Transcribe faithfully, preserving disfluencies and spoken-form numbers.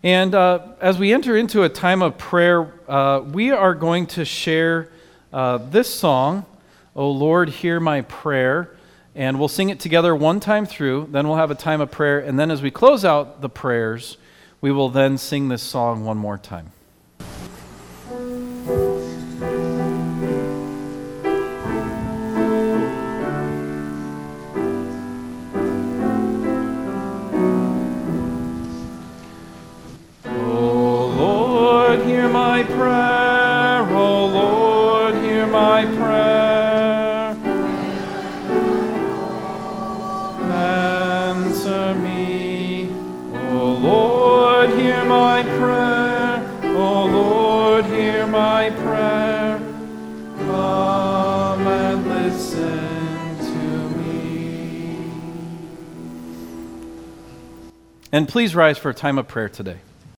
And uh, as we enter into a time of prayer, uh, we are going to share uh, this song, "O Lord, Hear My Prayer," and we'll sing it together one time through, then we'll have a time of prayer, and then as we close out the prayers, we will then sing this song one more time. My prayer, O Lord, hear my prayer. Answer me, O Lord, hear my prayer. O Lord, hear my prayer. Come and listen to me. And please rise for a time of prayer today.